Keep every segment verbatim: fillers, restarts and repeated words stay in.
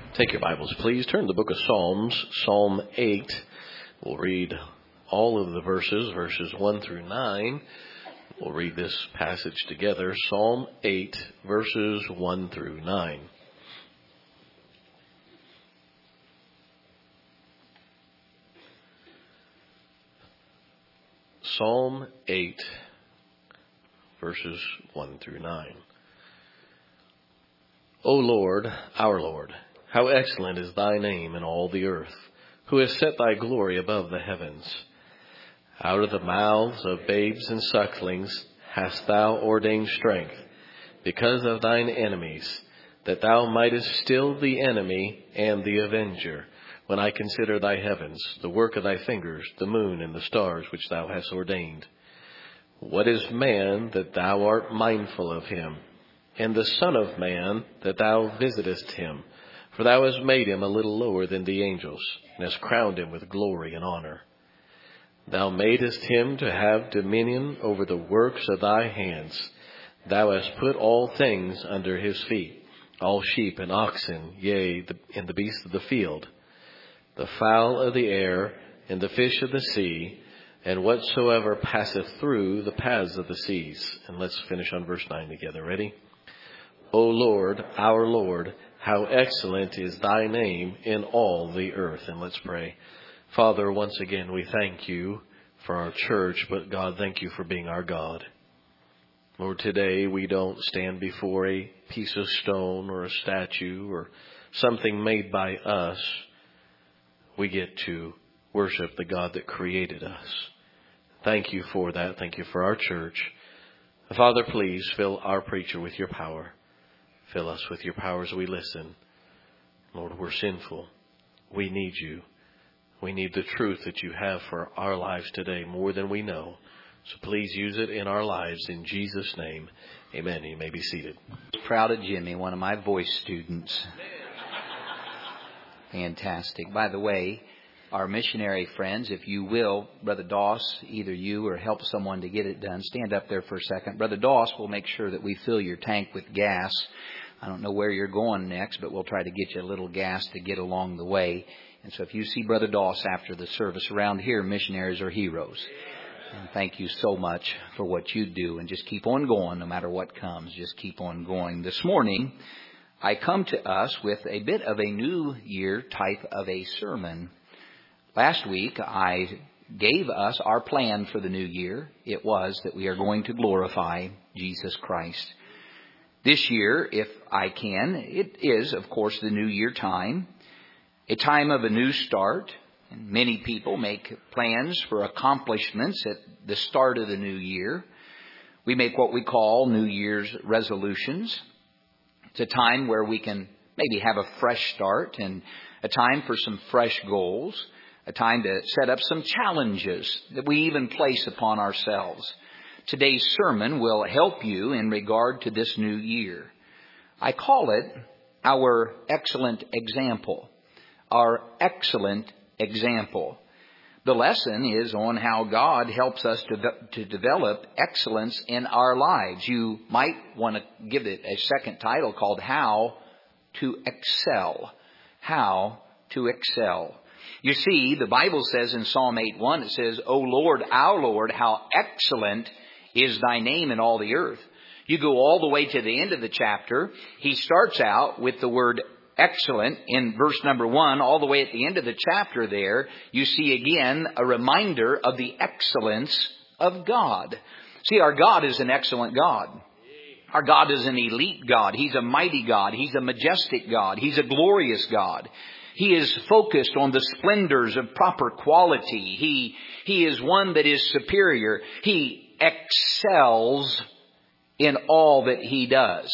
Take your Bibles, please. Turn to the book of Psalms, Psalm eight. We'll read all of the verses, verses one through nine. We'll read this passage together. Psalm eight, verses one through nine. Psalm eight, verses one through nine. O Lord, our Lord, how excellent is thy name in all the earth, who has set thy glory above the heavens. Out of the mouths of babes and sucklings hast thou ordained strength, because of thine enemies, that thou mightest still the enemy and the avenger, when I consider thy heavens, the work of thy fingers, the moon and the stars which thou hast ordained. What is man that thou art mindful of him, and the son of man that thou visitest him? For thou hast made him a little lower than the angels, and hast crowned him with glory and honor. Thou madest him to have dominion over the works of thy hands. Thou hast put all things under his feet, all sheep and oxen, yea, the, and the beasts of the field, the fowl of the air, and the fish of the sea, and whatsoever passeth through the paths of the seas. And let's finish on verse nine together. Ready? O Lord, our Lord, how excellent is thy name in all the earth. And let's pray. Father, once again, we thank you for our church, but God, thank you for being our God. Lord, today we don't stand before a piece of stone or a statue or something made by us. We get to worship the God that created us. Thank you for that. Thank you for our church. Father, please fill our preacher with your power. Fill us with your power as we listen. Lord, we're sinful. We need you. We need the truth that you have for our lives today more than we know. So please use it in our lives in Jesus' name. Amen. You may be seated. Proud of Jimmy, one of my voice students. Fantastic. By the way, our missionary friends, if you will, Brother Doss, either you or help someone to get it done, stand up there for a second. Brother Doss will make sure that we fill your tank with gas. I don't know where you're going next, but we'll try to get you a little gas to get along the way. And so if you see Brother Doss after the service around here, missionaries are heroes. And thank you so much for what you do. And just keep on going no matter what comes. Just keep on going. This morning, I come to us with a bit of a New Year type of a sermon. Last week, I gave us our plan for the new year. It was that we are going to glorify Jesus Christ. This year, if I can, it is, of course, the New Year time, a time of a new start. And many people make plans for accomplishments at the start of the new year. We make what we call New Year's resolutions. It's a time where we can maybe have a fresh start and a time for some fresh goals. A time to set up some challenges that we even place upon ourselves. Today's sermon will help you in regard to this new year. I call it our excellent example. Our excellent example. The lesson is on how God helps us to, to develop excellence in our lives. You might want to give it a second title called How to Excel. How to Excel. You see, the Bible says in Psalm eight one, it says, O Lord, our Lord, how excellent is thy name in all the earth. You go all the way to the end of the chapter. He starts out with the word excellent in verse number one. All the way at the end of the chapter there, you see again a reminder of the excellence of God. See, our God is an excellent God. Our God is an elite God. He's a mighty God. He's a majestic God. He's a glorious God. He is focused on the splendors of proper quality. He, he is one that is superior. He excels in all that he does.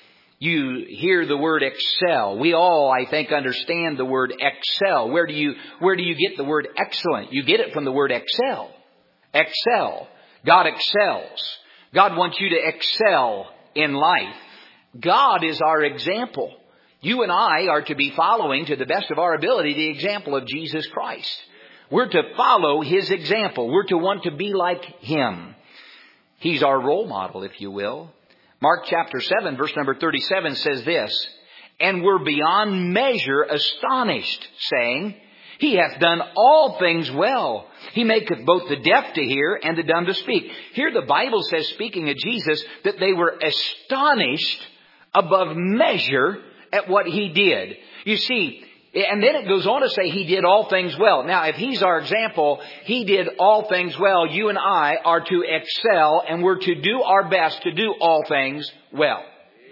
You hear the word excel. We all, I think, understand the word excel. Where do you, where do you get the word excellent? You get it from the word excel. Excel. God excels. God wants you to excel in life. God is our example. You and I are to be following, to the best of our ability, the example of Jesus Christ. We're to follow His example. We're to want to be like Him. He's our role model, if you will. Mark chapter seven, verse number thirty-seven says this, and were beyond measure astonished, saying, He hath done all things well. He maketh both the deaf to hear and the dumb to speak. Here the Bible says, speaking of Jesus, that they were astonished above measure at what He did. You see, and then it goes on to say He did all things well. Now, if He's our example, He did all things well. You and I are to excel, and we're to do our best to do all things well.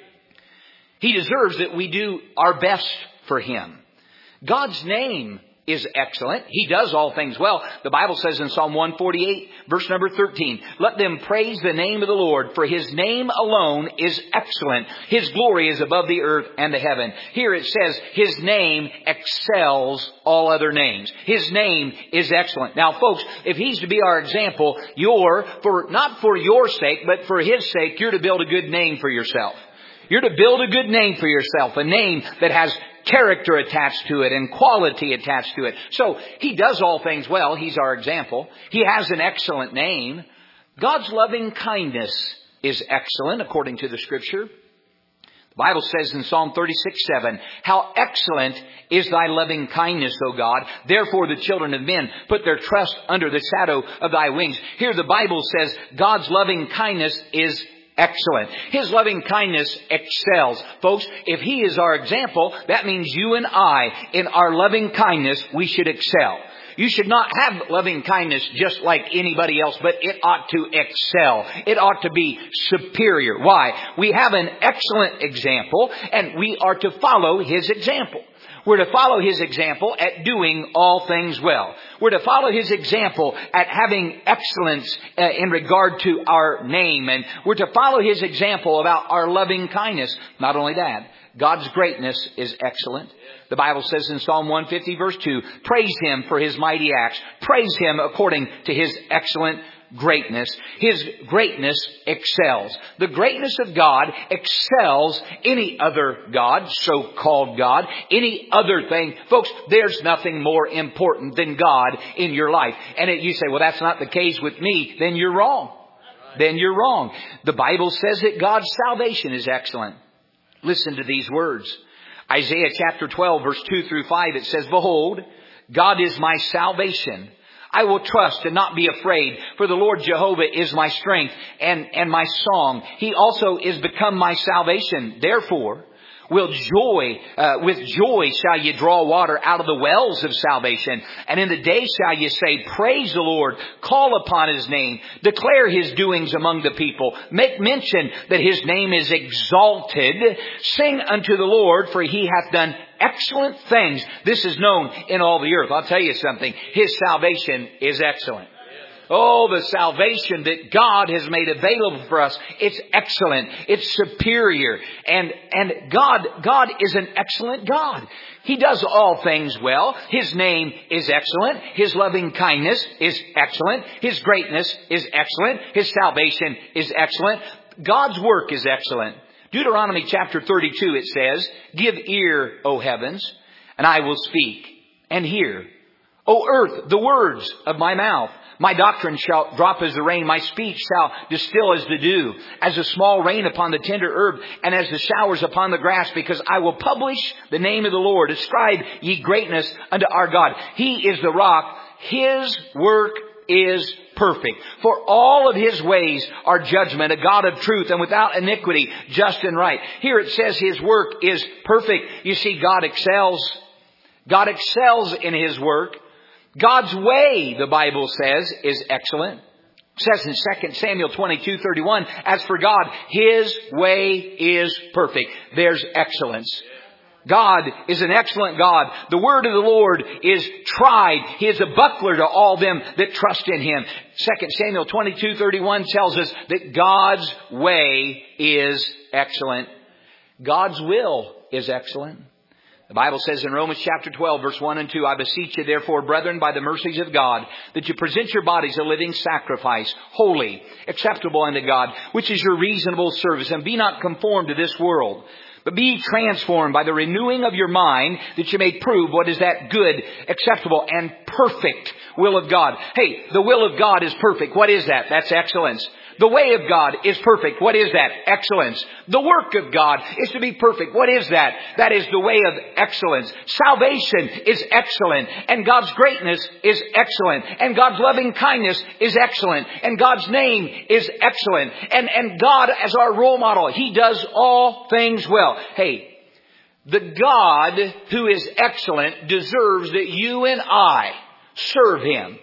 He deserves that we do our best for Him. God's name is excellent. He does all things well. The Bible says in Psalm one forty-eight, verse number thirteen, Let them praise the name of the Lord, for His name alone is excellent. His glory is above the earth and the heaven. Here it says His name excels all other names. His name is excellent. Now, folks, if He's to be our example, you're, for not for your sake, but for His sake, you're to build a good name for yourself. You're to build a good name for yourself, a name that has character attached to it and quality attached to it. So He does all things well. He's our example. He has an excellent name. God's loving kindness is excellent according to the Scripture. The Bible says in Psalm thirty-six seven, How excellent is Thy loving kindness, O God. Therefore the children of men put their trust under the shadow of Thy wings. Here the Bible says God's loving kindness is excellent. His loving kindness excels. Folks, if He is our example, that means you and I, in our loving kindness, we should excel. You should not have loving kindness just like anybody else, but it ought to excel. It ought to be superior. Why? We have an excellent example, and we are to follow His example. We're to follow His example at doing all things well. We're to follow His example at having excellence uh, in regard to our name. And we're to follow His example about our loving kindness. Not only that, God's greatness is excellent. The Bible says in Psalm one fifty verse two, Praise Him for His mighty acts. Praise Him according to His excellent greatness. His greatness excels. The greatness of God excels any other God, so-called God, any other thing. Folks, there's nothing more important than God in your life. And it, you say, well, that's not the case with me. Then you're wrong. Then you're wrong. The Bible says that God's salvation is excellent. Listen to these words. Isaiah chapter twelve, verse two through five, it says, Behold, God is my salvation. I will trust and not be afraid, for the Lord Jehovah is my strength and, and my song. He also is become my salvation. Therefore, will joy, uh, with joy shall ye draw water out of the wells of salvation. And in the day shall ye say, Praise the Lord, call upon His name, declare His doings among the people, make mention that His name is exalted, sing unto the Lord, for He hath done excellent things. This is known in all the earth. I'll tell you something. His salvation is excellent. Oh, the salvation that God has made available for us. It's excellent. It's superior. And, and God, God is an excellent God. He does all things well. His name is excellent. His loving kindness is excellent. His greatness is excellent. His salvation is excellent. God's work is excellent. Deuteronomy chapter thirty-two, it says, Give ear, O heavens, and I will speak, and hear. O earth, the words of my mouth. My doctrine shall drop as the rain. My speech shall distill as the dew, as a small rain upon the tender herb, and as the showers upon the grass, because I will publish the name of the Lord. Ascribe ye greatness unto our God. He is the rock. His work is perfect. For all of His ways are judgment, a God of truth and without iniquity, just and right. Here it says His work is perfect. You see, God excels. God excels in His work. God's way, the Bible says, is excellent. It says in Second Samuel twenty-two thirty-one, As for God, His way is perfect. There's excellence. God is an excellent God. The word of the Lord is tried. He is a buckler to all them that trust in Him. Second Samuel twenty-two thirty-one tells us that God's way is excellent. God's will is excellent. The Bible says in Romans chapter twelve, verse one and two, I beseech you therefore, brethren, by the mercies of God, that you present your bodies a living sacrifice, holy, acceptable unto God, which is your reasonable service. And be not conformed to this world, but be transformed by the renewing of your mind, that you may prove what is that good, acceptable, and perfect will of God. Hey, the will of God is perfect. What is that? That's excellence. The way of God is perfect. What is that? Excellence. The work of God is to be perfect. What is that? That is the way of excellence. Salvation is excellent. And God's greatness is excellent. And God's loving kindness is excellent. And God's name is excellent. And, and God as our role model, He does all things well. Hey, the God who is excellent deserves that you and I serve Him.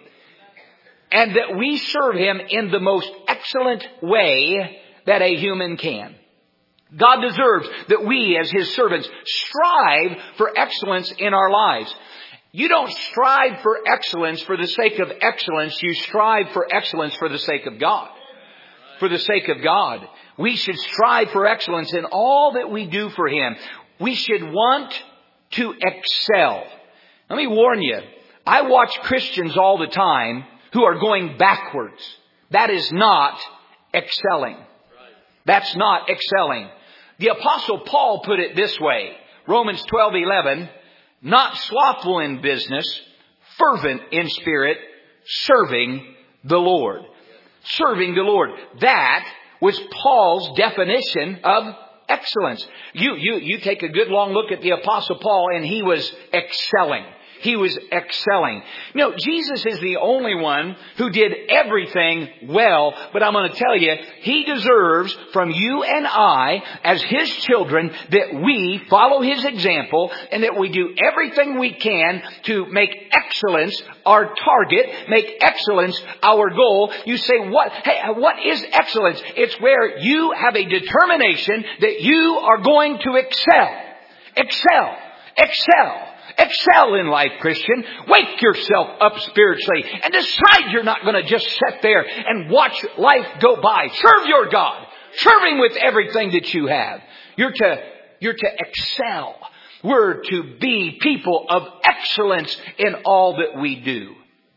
And that we serve Him in the most excellent way that a human can. God deserves that we as His servants strive for excellence in our lives. You don't strive for excellence for the sake of excellence. You strive for excellence for the sake of God. For the sake of God. We should strive for excellence in all that we do for Him. We should want to excel. Let me warn you. I watch Christians all the time who are going backwards. That is not excelling. That's not excelling. The Apostle Paul put it this way. Romans twelve eleven. Not slothful in business, fervent in spirit, serving the Lord. Serving the Lord. That was Paul's definition of excellence. You, you, you take a good long look at the Apostle Paul and he was excelling. He was excelling. You know, Jesus is the only one who did everything well. But I'm going to tell you, He deserves from you and I, as His children, that we follow His example and that we do everything we can to make excellence our target, make excellence our goal. You say, what? Hey, what is excellence? It's where you have a determination that you are going to excel. Excel. Excel. Excel in life, Christian. Wake yourself up spiritually and decide you're not going to just sit there and watch life go by. Serve your God. Serve Him with everything that you have. You're to, you're to excel. We're to be people of excellence in all that we do.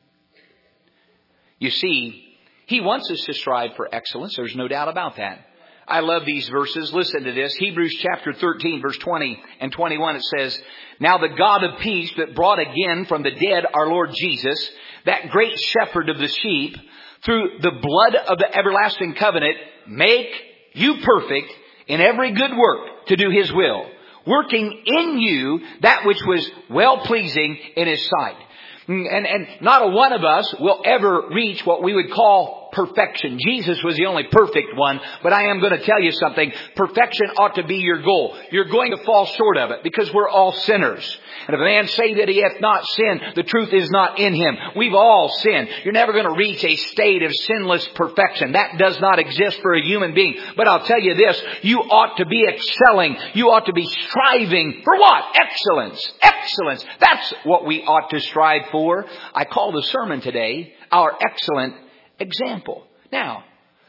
You see, He wants us to strive for excellence. There's no doubt about that. I love these verses. Listen to this. Hebrews chapter thirteen, verse twenty and twenty-one. It says, Now the God of peace that brought again from the dead our Lord Jesus, that great shepherd of the sheep, through the blood of the everlasting covenant, make you perfect in every good work to do His will, working in you that which was well-pleasing in His sight. And, and not a one of us will ever reach what we would call perfection. Jesus was the only perfect one. But I am going to tell you something. Perfection ought to be your goal. You're going to fall short of it because we're all sinners. And if a man say that he hath not sinned, the truth is not in him. We've all sinned. You're never going to reach a state of sinless perfection. That does not exist for a human being. But I'll tell you this. You ought to be excelling. You ought to be striving for what? Excellence. Excellence. That's what we ought to strive for. I call the sermon today our excellent example. Now,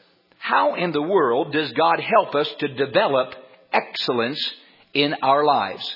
how in the world does God help us to develop excellence in our lives?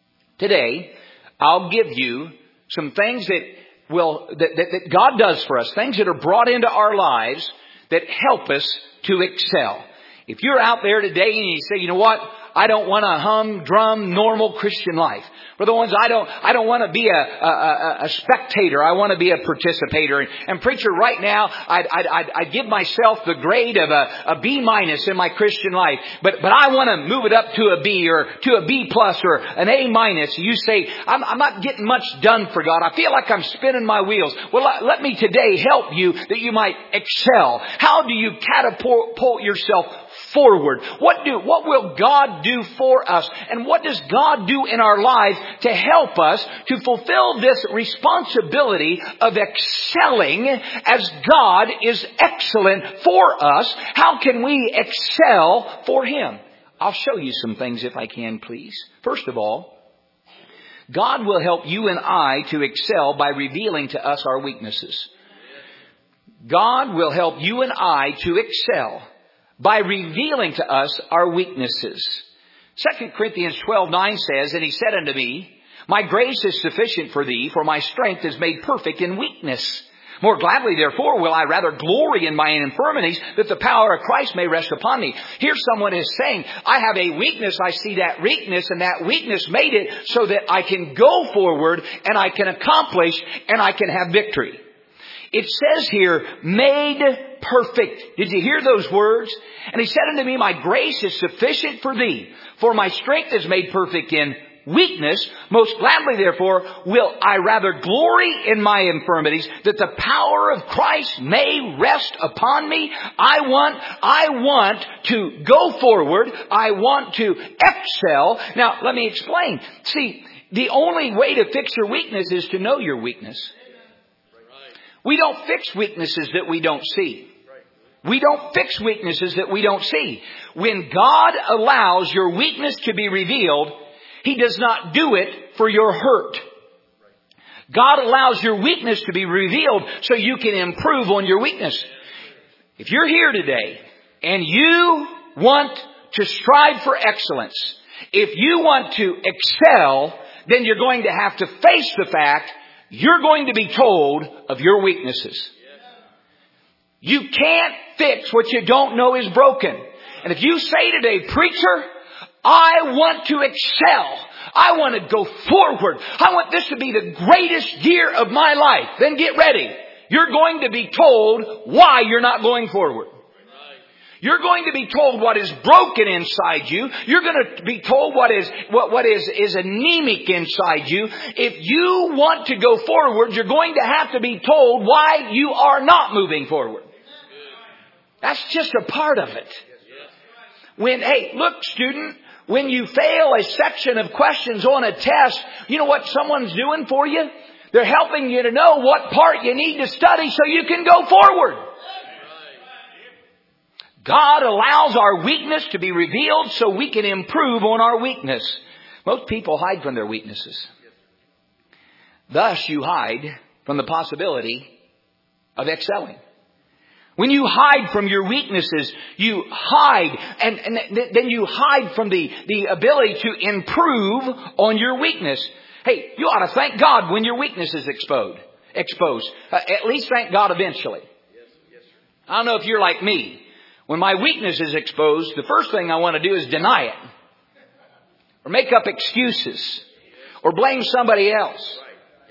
Today, I'll give you some things that will that, that, that God does for us, things that are brought into our lives that help us to excel. If you're out there today and you say, you know what? I don't want a humdrum, normal Christian life. For the ones I don't, I don't want to be a, a, a spectator. I want to be a participator. And, and preacher, right now, I'd, I'd, I'd, I'd give myself the grade of a, a B minus in my Christian life. But, but I want to move it up to a B or to a B plus or an A minus. You say, I'm, I'm not getting much done for God. I feel like I'm spinning my wheels. Well, let, let me today help you that you might excel. How do you catapult yourself forward? What do, what will God do for us? And what does God do in our lives to help us to fulfill this responsibility of excelling as God is excellent for us? How can we excel for Him? I'll show you some things if I can, please. First of all, God will help you and I to excel by revealing to us our weaknesses. God will help you and I to excel by revealing to us our weaknesses. Second Corinthians twelve nine says, And He said unto me, My grace is sufficient for thee, for my strength is made perfect in weakness. More gladly, therefore, will I rather glory in my infirmities, that the power of Christ may rest upon me. Here someone is saying, I have a weakness, I see that weakness, and that weakness made it so that I can go forward, and I can accomplish, and I can have victory. It says here, made perfect. Did you hear those words? And he said unto me, my grace is sufficient for thee, for my strength is made perfect in weakness. Most gladly, therefore, will I rather glory in my infirmities, that the power of Christ may rest upon me. I want, I want to go forward. I want to excel. Now, let me explain. See, the only way to fix your weakness is to know your weakness. We don't fix weaknesses that we don't see. We don't fix weaknesses that we don't see. When God allows your weakness to be revealed, He does not do it for your hurt. God allows your weakness to be revealed so you can improve on your weakness. If you're here today and you want to strive for excellence, if you want to excel, then you're going to have to face the fact you're going to be told of your weaknesses. You can't fix what you don't know is broken. And if you say today, preacher, I want to excel. I want to go forward. I want this to be the greatest year of my life. Then get ready. You're going to be told why you're not going forward. You're going to be told what is broken inside you. You're going to be told what is what, what is, is anemic inside you. If you want to go forward, you're going to have to be told why you are not moving forward. That's just a part of it. When, hey, look, student, when you fail a section of questions on a test, you know what someone's doing for you? They're helping you to know what part you need to study so you can go forward. God allows our weakness to be revealed so we can improve on our weakness. Most people hide from their weaknesses. Thus, you hide from the possibility of excelling. When you hide from your weaknesses, you hide, and, and then you hide from the, the ability to improve on your weakness. Hey, you ought to thank God when your weakness is exposed. Exposed. Uh, at least thank God eventually. I don't know if you're like me. When my weakness is exposed, the first thing I want to do is deny it. Or make up excuses. Or blame somebody else.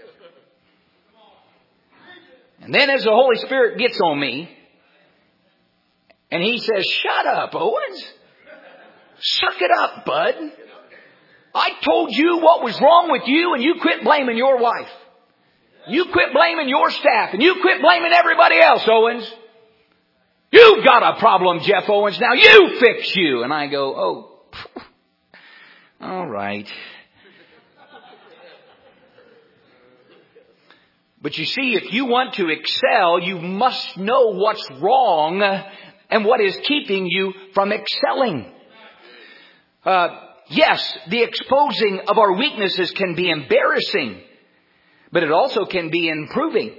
And then as the Holy Spirit gets on me, and He says, shut up, Owens. Suck it up, bud. I told you what was wrong with you, and you quit blaming your wife. You quit blaming your staff, and you quit blaming everybody else, Owens. You've got a problem, Jeff Owens. Now you fix you. And I go, oh, all right. But you see, if you want to excel, you must know what's wrong and what is keeping you from excelling. Uh, yes, the exposing of our weaknesses can be embarrassing, but it also can be improving.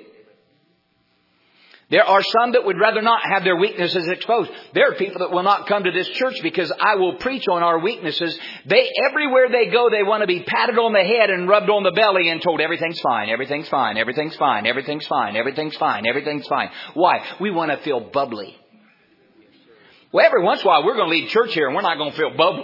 There are some that would rather not have their weaknesses exposed. There are people that will not come to this church because I will preach on our weaknesses. They, everywhere they go, they want to be patted on the head and rubbed on the belly and told everything's fine, everything's fine, everything's fine, everything's fine, everything's fine, everything's fine. Why? We want to feel bubbly. Well, every once in a while we're going to leave church here and we're not going to feel bubbly.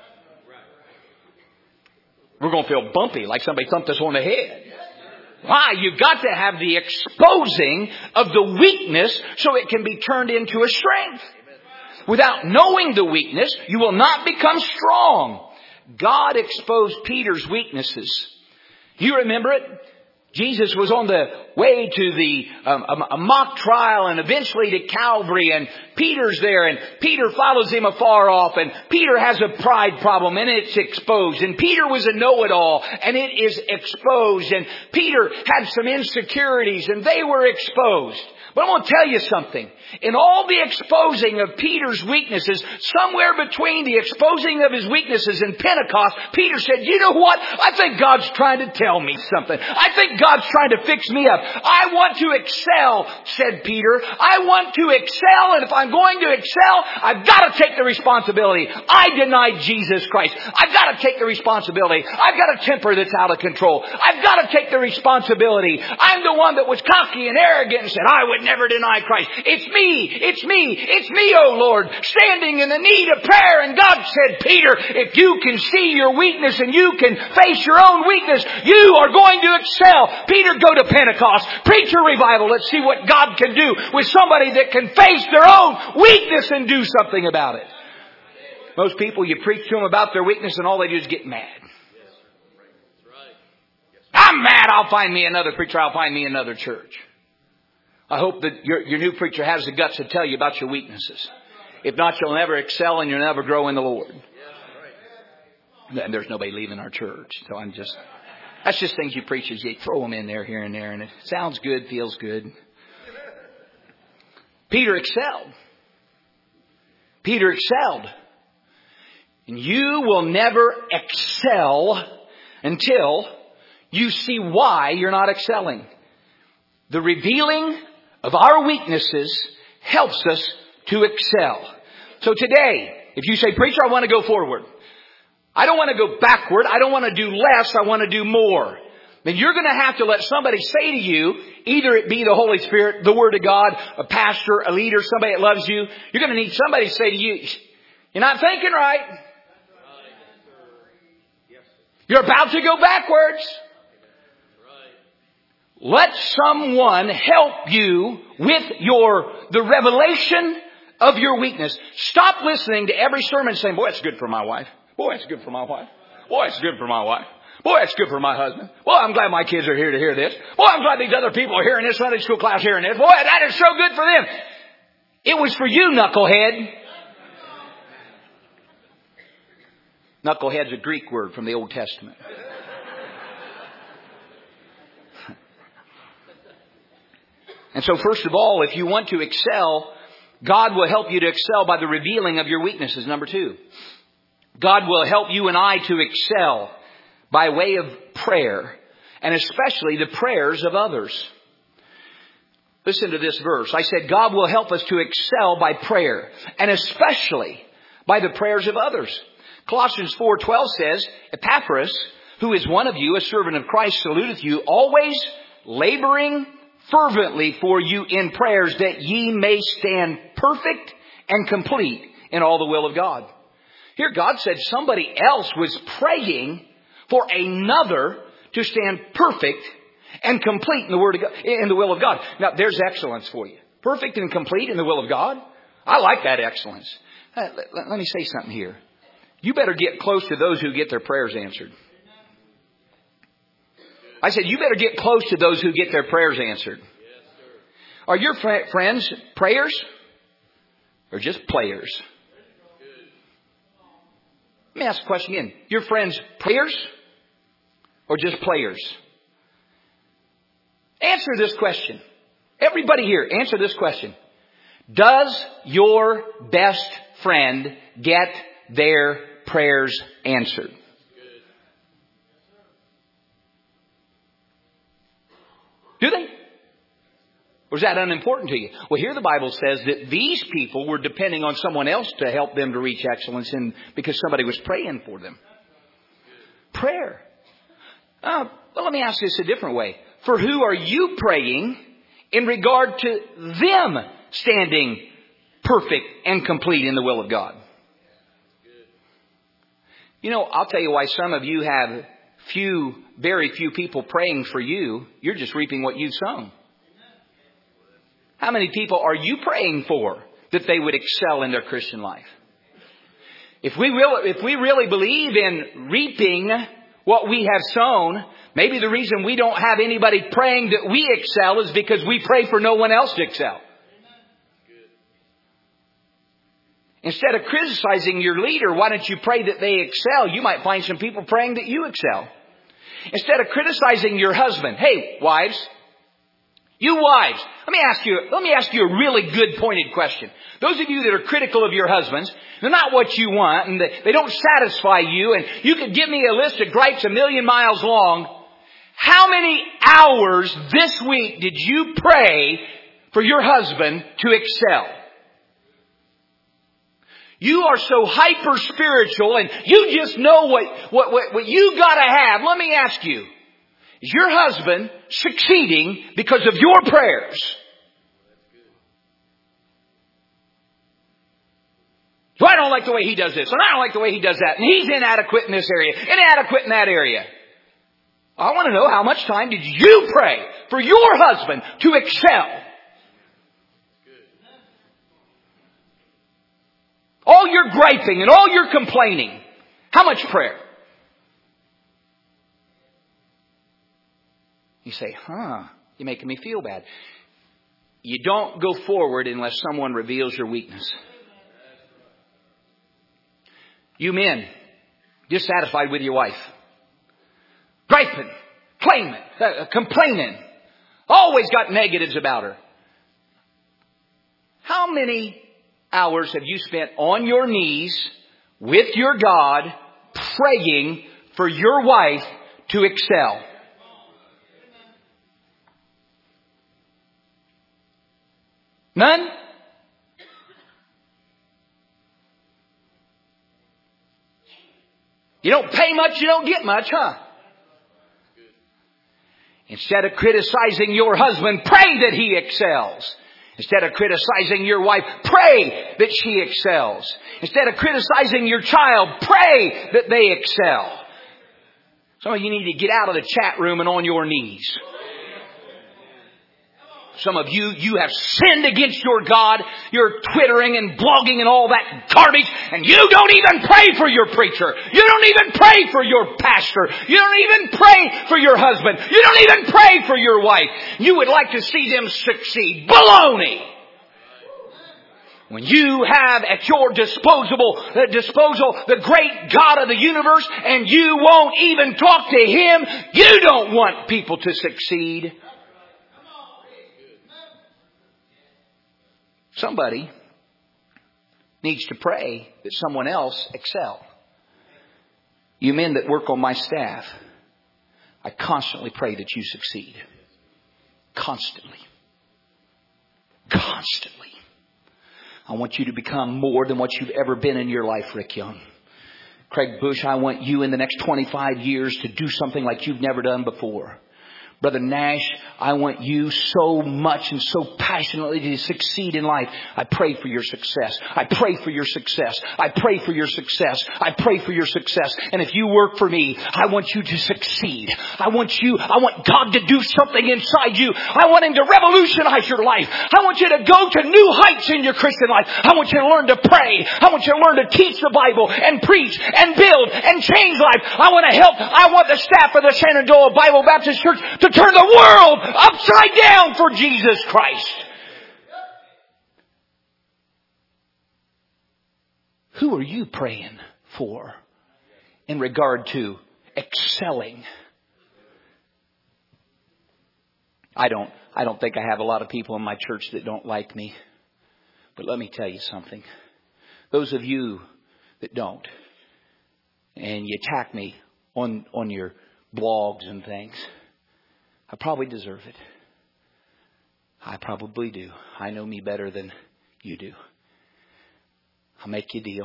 We're going to feel bumpy like somebody thumped us on the head. Why? You've got to have the exposing of the weakness so it can be turned into a strength. Without knowing the weakness, you will not become strong. God exposed Peter's weaknesses. You remember it? Jesus was on the way to the um, a, a mock trial and eventually to Calvary, and Peter's there, and Peter follows him afar off, and Peter has a pride problem, and it's exposed. And Peter was a know-it-all, and it is exposed. And Peter had some insecurities, and they were exposed. But I want to tell you something. In all the exposing of Peter's weaknesses, somewhere between the exposing of his weaknesses and Pentecost, Peter said, you know what? I think God's trying to tell me something. I think God's trying to fix me up. I want to excel, said Peter. I want to excel, and if I'm going to excel, I've got to take the responsibility. I denied Jesus Christ. I've got to take the responsibility. I've got a temper that's out of control. I've got to take the responsibility. I'm the one that was cocky and arrogant and said, I would would never deny Christ. It's me, it's me, it's me, oh Lord, standing in the need of prayer. And God said, Peter, if you can see your weakness and you can face your own weakness, you are going to excel. Peter, go to Pentecost, preach a revival. Let's see what God can do with somebody that can face their own weakness and do something about it. Most people, you preach to them about their weakness and all they do is get mad. I'm mad, I'll find me another preacher, I'll find me another church. I hope that your, your new preacher has the guts to tell you about your weaknesses. If not, you'll never excel and you'll never grow in the Lord. And there's nobody leaving our church. So I'm just, that's just things you preachers, you throw them in there here and there and it sounds good, feels good. Peter excelled. Peter excelled. And you will never excel until you see why you're not excelling. The revealing of our weaknesses helps us to excel. So today, if you say, preacher, I want to go forward. I don't want to go backward. I don't want to do less. I want to do more. Then you're going to have to let somebody say to you, either it be the Holy Spirit, the Word of God, a pastor, a leader, somebody that loves you. You're going to need somebody to say to you, you're not thinking right. You're about to go backwards. Let someone help you with your, the revelation of your weakness. Stop listening to every sermon saying, boy, it's good for my wife. Boy, it's good for my wife. Boy, it's good for my wife. Boy, it's good for my husband. Boy, I'm glad my kids are here to hear this. Boy, I'm glad these other people are hearing this Sunday school class hearing this. Boy, that is so good for them. It was for you, knucklehead. Knucklehead's a Greek word from the Old Testament. And so first of all, if you want to excel, God will help you to excel by the revealing of your weaknesses. Number two, God will help you and I to excel by way of prayer, and especially the prayers of others. Listen to this verse. I said God will help us to excel by prayer, and especially by the prayers of others. Colossians four twelve says, Epaphras, who is one of you, a servant of Christ, saluteth you, always laboring fervently for you in prayers, that ye may stand perfect and complete in all the will of God. Here God said somebody else was praying for another to stand perfect and complete in the word of God, in the will of God. Now there's excellence for you. Perfect and complete in the will of God. I like that excellence. Uh, let, let me say something here. You better get close to those who get their prayers answered. I said, you better get close to those who get their prayers answered. Are your fr- friends prayers or just players? Let me ask the question again. Your friends prayers or just players? Answer this question. Everybody here, answer this question. Does your best friend get their prayers answered? Do they? Or is that unimportant to you? Well, here the Bible says that these people were depending on someone else to help them to reach excellence, and because somebody was praying for them. Prayer. Uh, well, let me ask this a different way. For who are you praying in regard to them standing perfect and complete in the will of God? You know, I'll tell you why some of you have few, very few people praying for you. You're just reaping what you've sown. How many people are you praying for that they would excel in their Christian life? If we really, if we really believe in reaping what we have sown, maybe the reason we don't have anybody praying that we excel is because we pray for no one else to excel. Instead of criticizing your leader, why don't you pray that they excel? You might find some people praying that you excel. Instead of criticizing your husband, hey, wives, you wives, let me ask you, let me ask you a really good pointed question. Those of you that are critical of your husbands, they're not what you want and they don't satisfy you, and you could give me a list of gripes a million miles long. How many hours this week did you pray for your husband to excel? You are so hyper spiritual and you just know what, what, what, what you gotta have. Let me ask you, is your husband succeeding because of your prayers? Well, I don't like the way he does this, and I don't like the way he does that, and he's inadequate in this area, inadequate in that area. I want to know, how much time did you pray for your husband to excel? All your griping and all your complaining, how much prayer? You say, huh, you're making me feel bad. You don't go forward unless someone reveals your weakness. You men, dissatisfied with your wife. Griping, claiming, uh, complaining. Always got negatives about her. How many hours have you spent on your knees with your God praying for your wife to excel? None? You don't pay much, you don't get much, huh? Instead of criticizing your husband, pray that he excels. Instead of criticizing your wife, pray that she excels. Instead of criticizing your child, pray that they excel. Some of you need to get out of the chat room and on your knees. Some of you, you have sinned against your God. You're twittering and blogging and all that garbage. And you don't even pray for your preacher. You don't even pray for your pastor. You don't even pray for your husband. You don't even pray for your wife. You would like to see them succeed. Baloney! When you have at your disposable, uh, disposal the great God of the universe and you won't even talk to Him, you don't want people to succeed. Somebody needs to pray that someone else excel. You men that work on my staff, I constantly pray that you succeed. Constantly. Constantly. I want you to become more than what you've ever been in your life, Rick Young. Craig Bush, I want you in the next twenty-five years to do something like you've never done before. Brother Nash, I want you so much and so passionately to succeed in life. I pray for your success. I pray for your success. I pray for your success. I pray for your success. And if you work for me, I want you to succeed. I want you, I want God to do something inside you. I want Him to revolutionize your life. I want you to go to new heights in your Christian life. I want you to learn to pray. I want you to learn to teach the Bible and preach and build and change life. I want to help. I want the staff of the Shenandoah Bible Baptist Church to turn the world upside down for Jesus Christ. Who are you praying for in regard to excelling? I don't, I don't think I have a lot of people in my church that don't like me. But let me tell you something. Those of you that don't, and you attack me on, on your blogs and things, I probably deserve it. I probably do. I know me better than you do. I'll make you a deal.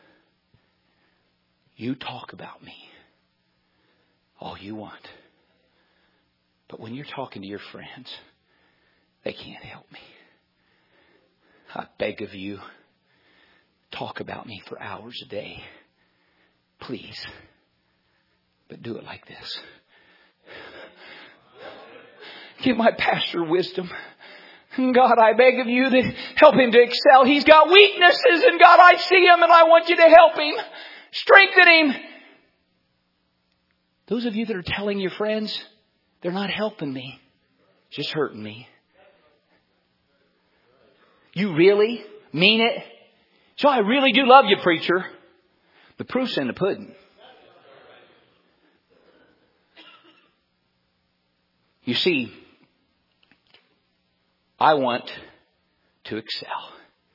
You talk about me all you want. But when you're talking to your friends, they can't help me. I beg of you, talk about me for hours a day. Please. But do it like this. Give my pastor wisdom. God, I beg of you to help him to excel. He's got weaknesses, and God, I see him, and I want you to help him. Strengthen him. Those of you that are telling your friends, they're not helping me, just hurting me. You really mean it? So I really do love you, preacher. The proof's in the pudding. You see, I want to excel.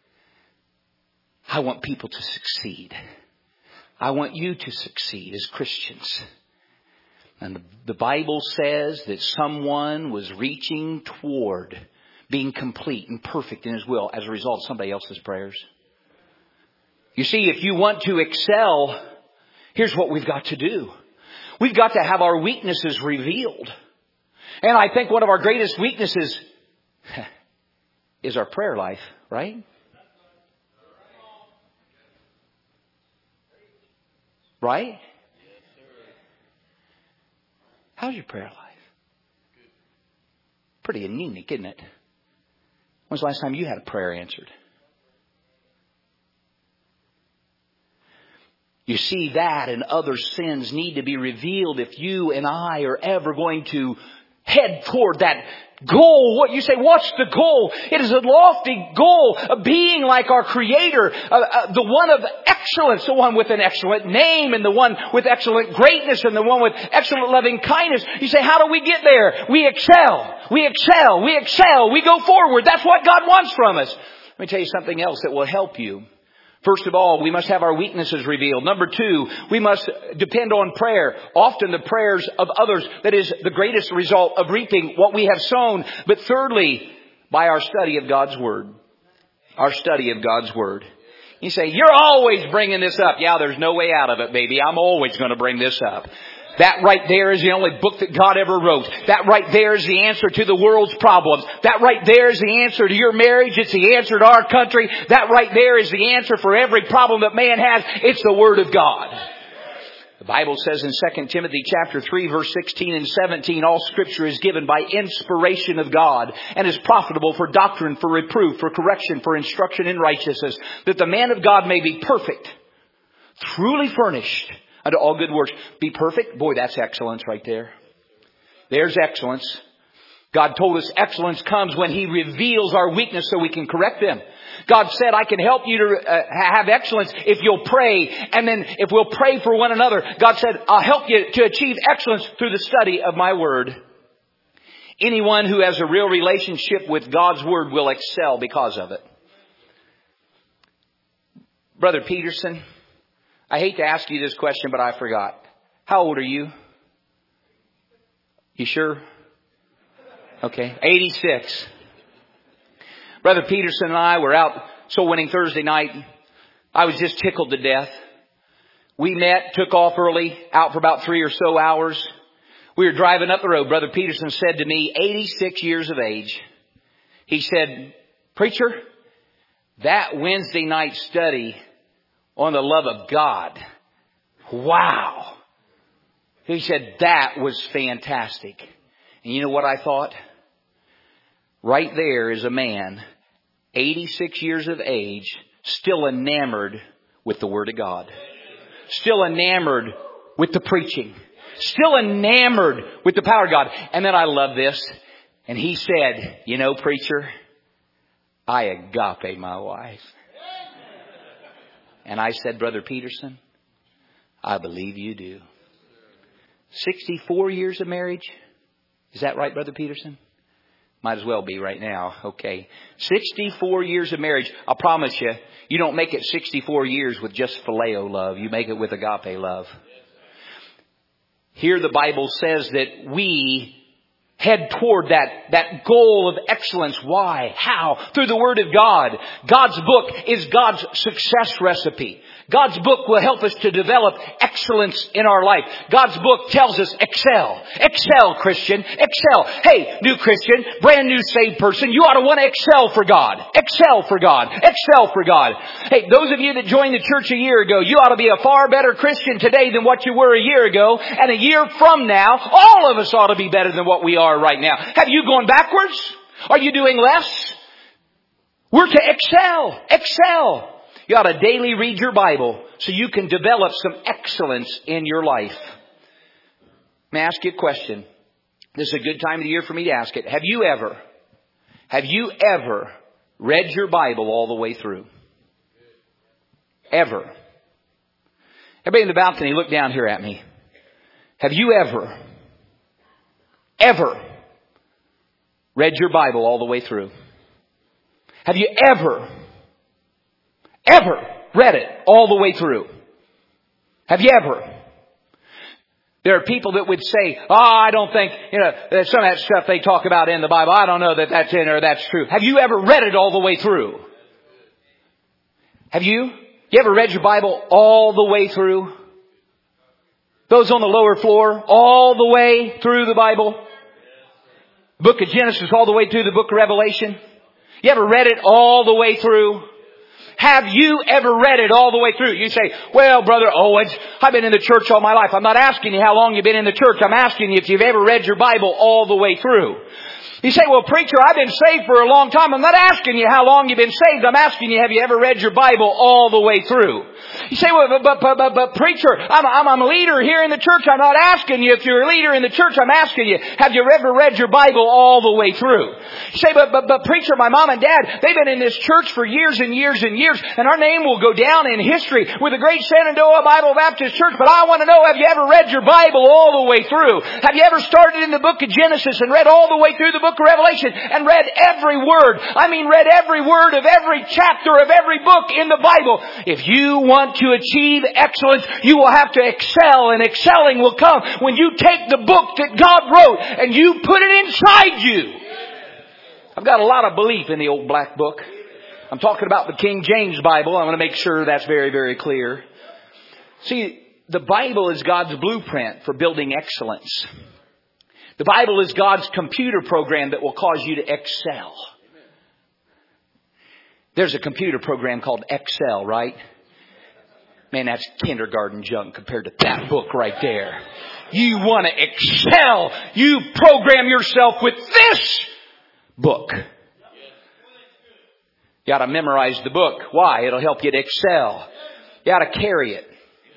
I want people to succeed. I want you to succeed as Christians. And the, the Bible says that someone was reaching toward being complete and perfect in His will as a result of somebody else's prayers. You see, if you want to excel, here's what we've got to do. We've got to have our weaknesses revealed. And I think one of our greatest weaknesses is our prayer life, right? Right? How's your prayer life? Pretty anemic, isn't it? When's the last time you had a prayer answered? You see, that and other sins need to be revealed if you and I are ever going to head toward that goal. What you say, what's the goal? It is a lofty goal of being like our Creator, uh, uh, the one of excellence, the one with an excellent name, and the one with excellent greatness, and the one with excellent loving kindness. You say, how do we get there? We excel. We excel. We excel. We go forward. That's what God wants from us. Let me tell you something else that will help you. First of all, we must have our weaknesses revealed. Number two, we must depend on prayer. Often the prayers of others, that is the greatest result of reaping what we have sown. But thirdly, by our study of God's Word. Our study of God's Word. You say, you're always bringing this up. Yeah, there's no way out of it, baby. I'm always going to bring this up. That right there is the only book that God ever wrote. That right there is the answer to the world's problems. That right there is the answer to your marriage. It's the answer to our country. That right there is the answer for every problem that man has. It's the Word of God. The Bible says in Second Timothy chapter three, verse sixteen and seventeen, all Scripture is given by inspiration of God and is profitable for doctrine, for reproof, for correction, for instruction in righteousness, that the man of God may be perfect, truly furnished unto all good works. Be perfect? Boy, that's excellence right there. There's excellence. God told us excellence comes when He reveals our weakness so we can correct them. God said, I can help you to uh, have excellence if you'll pray. And then if we'll pray for one another. God said, I'll help you to achieve excellence through the study of my Word. Anyone who has a real relationship with God's Word will excel because of it. Brother Peterson, I hate to ask you this question, but I forgot. How old are you? You sure? Okay. eighty-six. Brother Peterson and I were out soul winning Thursday night. I was just tickled to death. We met, took off early, out for about three or so hours. We were driving up the road. Brother Peterson said to me, eighty-six years of age. He said, preacher, that Wednesday night study on the love of God. Wow. He said, that was fantastic. And you know what I thought? Right there is a man, eighty-six years of age, still enamored with the Word of God. Still enamored with the preaching. Still enamored with the power of God. And then I love this. And he said, you know, preacher, I agape my wife. And I said, Brother Peterson, I believe you do. sixty-four years of marriage? Is that right, Brother Peterson? Might as well be right now. Okay. sixty-four years of marriage. I promise you, you don't make it sixty-four years with just phileo love. You make it with agape love. Here the Bible says that we head toward that, that goal of excellence. Why? How? Through the Word of God. God's book is God's success recipe. God's book will help us to develop excellence in our life. God's book tells us excel. Excel, Christian. Excel. Hey, new Christian, brand new saved person, you ought to want to excel for God. Excel for God. Excel for God. Hey, those of you that joined the church a year ago, you ought to be a far better Christian today than what you were a year ago. And a year from now, all of us ought to be better than what we are right now. Have you gone backwards? Are you doing less? We're to excel. Excel. You ought to daily read your Bible so you can develop some excellence in your life. May I ask you a question? This is a good time of the year for me to ask it. Have you ever, have you ever read your Bible all the way through? Ever? Everybody in the balcony, look down here at me. Have you ever, ever read your Bible all the way through? Have you ever Ever read it all the way through? Have you ever? There are people that would say, oh, I don't think, you know, some of that stuff they talk about in the Bible, I don't know that that's in or that's true. Have you ever read it all the way through? Have you? You ever read your Bible all the way through? Those on the lower floor, all the way through the Bible? The book of Genesis all the way through the book of Revelation? You ever read it all the way through? have you ever read it all the way through? You say, well, Brother Owens, I've been in the church all my life. I'm not asking you how long you've been in the church. I'm asking you if you've ever read your Bible all the way through. You say, well, preacher, I've been saved for a long time. I'm not asking you how long you've been saved. I'm asking you, have you ever read your Bible all the way through? You say, well, but, but, but, but, but preacher, I'm, I'm, I'm a leader here in the church. I'm not asking you if you're a leader in the church. I'm asking you, have you ever read your Bible all the way through? You say, but, but, but preacher, my mom and dad, they've been in this church for years and years and years, and our name will go down in history with the great Shenandoah Bible Baptist Church. But I want to know, have you ever read your Bible all the way through? Have you ever started in the book of Genesis and read all the way through the book of Revelation and read every word? I mean, read every word of every chapter of every book in the Bible. If you want to achieve excellence, you will have to excel, and excelling will come when you take the book that God wrote and you put it inside you. I've got a lot of belief in the old black book. I'm talking about the King James Bible. I want to make sure that's very, very clear. See, the Bible is God's blueprint for building excellence. The Bible is God's computer program that will cause you to excel. There's a computer program called Excel, right? Man, that's kindergarten junk compared to that book right there. You want to excel. You program yourself with this book. You ought to memorize the book. Why? It'll help you to excel. You ought to carry it.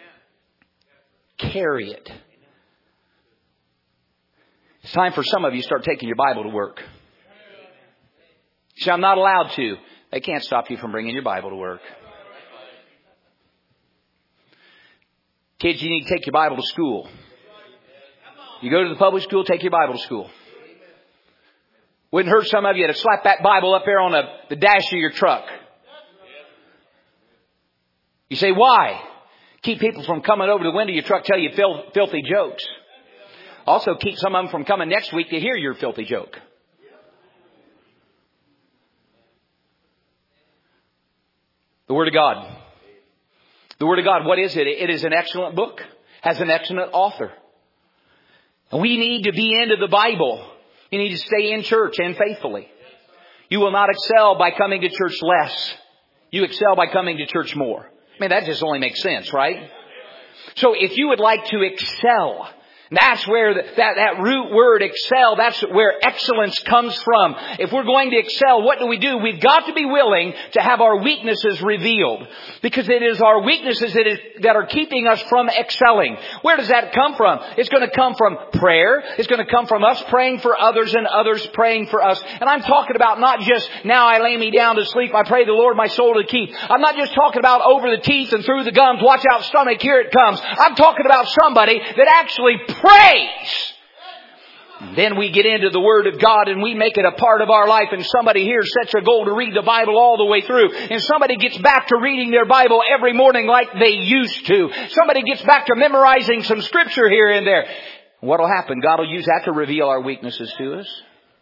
Carry it. It's time for some of you to start taking your Bible to work. You say, I'm not allowed to. They can't stop you from bringing your Bible to work. Kids, you need to take your Bible to school. You go to the public school, take your Bible to school. Wouldn't hurt some of you to slap that Bible up there on the, the dash of your truck. You say, why? Keep people from coming over to the window of your truck, tell you fil- filthy jokes. Also keep some of them from coming next week to hear your filthy joke. The Word of God. The Word of God, what is it? It is an excellent book. Has an excellent author. And we need to be into the Bible. You need to stay in church and faithfully. You will not excel by coming to church less. You excel by coming to church more. I mean, that just only makes sense, right? So if you would like to excel, that's where the, that, that root word excel, that's where excellence comes from. If we're going to excel, what do we do? We've got to be willing to have our weaknesses revealed. Because it is our weaknesses that, is, that are keeping us from excelling. Where does that come from? It's going to come from prayer. It's going to come from us praying for others and others praying for us. And I'm talking about not just, now I lay me down to sleep, I pray the Lord my soul to keep. I'm not just talking about over the teeth and through the gums, watch out stomach, here it comes. I'm talking about somebody that actually praise. Then we get into the Word of God and we make it a part of our life, and somebody here sets a goal to read the Bible all the way through, and somebody gets back to reading their Bible every morning like they used to. Somebody gets back to memorizing some scripture here and there. What will happen? God will use that to reveal our weaknesses to us.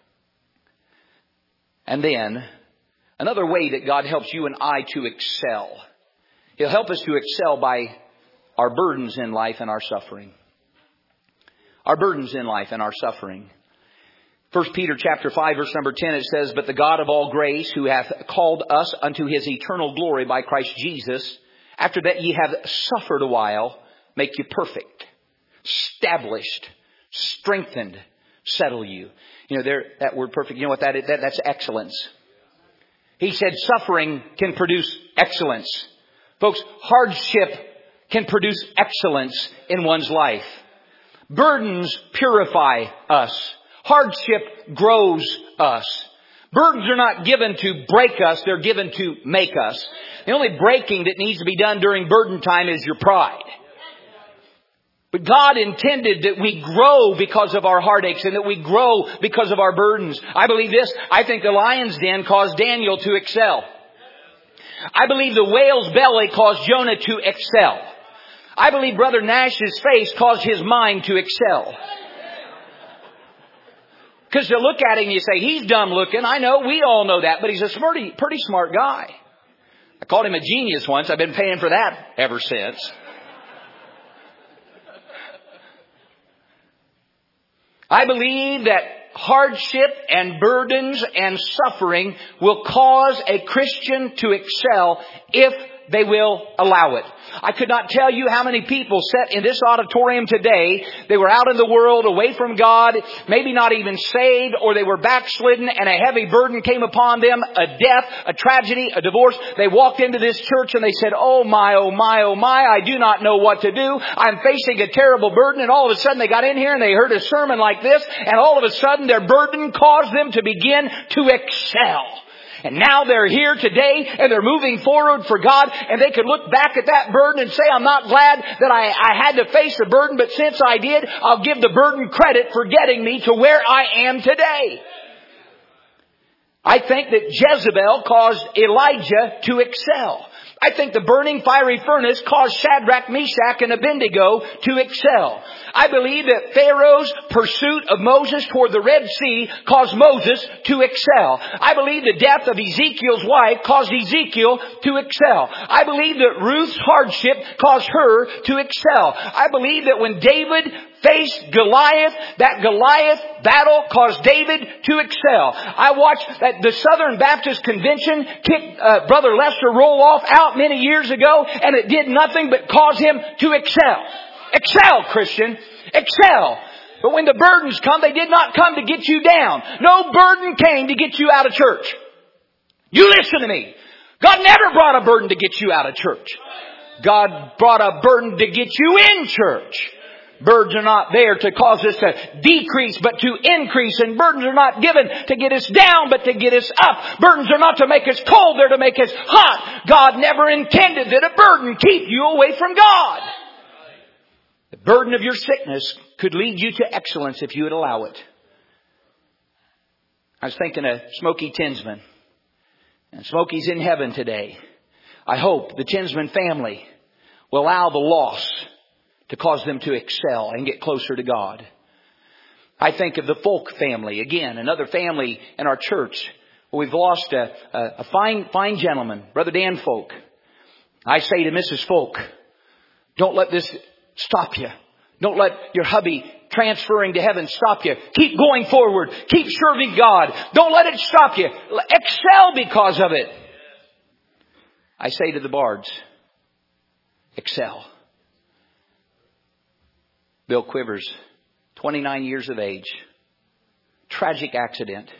And then another way that God helps you and I to excel. He'll help us to excel by our burdens in life and our suffering. Our burdens in life and our suffering. First Peter chapter five verse number ten, it says, but the God of all grace, who hath called us unto His eternal glory by Christ Jesus, after that ye have suffered a while, make you perfect, established, strengthened, settle you. You know, there, that word perfect, you know what that is? That, that's excellence. He said suffering can produce excellence. Folks, hardship can produce excellence in one's life. Burdens purify us. Hardship grows us. Burdens are not given to break us. They're given to make us. The only breaking that needs to be done during burden time is your pride. But God intended that we grow because of our heartaches and that we grow because of our burdens. I believe this. I think the lion's den caused Daniel to excel. I believe the whale's belly caused Jonah to excel. I believe Brother Nash's face caused his mind to excel. Because to look at him, you say, he's dumb looking. I know, we all know that, but he's a pretty, pretty smart guy. I called him a genius once. I've been paying for that ever since. I believe that hardship and burdens and suffering will cause a Christian to excel if they will allow it. I could not tell you how many people sat in this auditorium today. They were out in the world, away from God, maybe not even saved, or they were backslidden and a heavy burden came upon them, a death, a tragedy, a divorce. They walked into this church and they said, oh my, oh my, oh my, I do not know what to do. I'm facing a terrible burden. And all of a sudden they got in here and they heard a sermon like this, and all of a sudden their burden caused them to begin to excel. And now they're here today and they're moving forward for God, and they could look back at that burden and say, I'm not glad that I, I had to face the burden, but since I did, I'll give the burden credit for getting me to where I am today. I think that Jezebel caused Elijah to excel. I think the burning fiery furnace caused Shadrach, Meshach, and Abednego to excel. I believe that Pharaoh's pursuit of Moses toward the Red Sea caused Moses to excel. I believe the death of Ezekiel's wife caused Ezekiel to excel. I believe that Ruth's hardship caused her to excel. I believe that when David faced Goliath, that Goliath battle caused David to excel. I watched that the Southern Baptist Convention kicked uh, Brother Lester Roloff out many years ago, and it did nothing but cause him to excel. Excel, Christian. Excel. But when the burdens come, they did not come to get you down. No burden came to get you out of church. You listen to me. God never brought a burden to get you out of church. God brought a burden to get you in church. Burdens are not there to cause us to decrease, but to increase. And burdens are not given to get us down, but to get us up. Burdens are not to make us cold, they're to make us hot. God never intended that a burden keep you away from God. The burden of your sickness could lead you to excellence if you would allow it. I was thinking of Smokey Tinsman. And Smokey's in heaven today. I hope the Tinsman family will allow the loss to cause them to excel and get closer to God. I think of the Folk family. Again, another family in our church. We've lost a, a, a fine, fine gentleman, Brother Dan Folk. I say to Missus Folk, don't let this stop you. Don't let your hubby transferring to heaven stop you. Keep going forward. Keep serving God. Don't let it stop you. Excel because of it. I say to the Bards, excel. Bill Quivers, twenty-nine years of age. Tragic accident.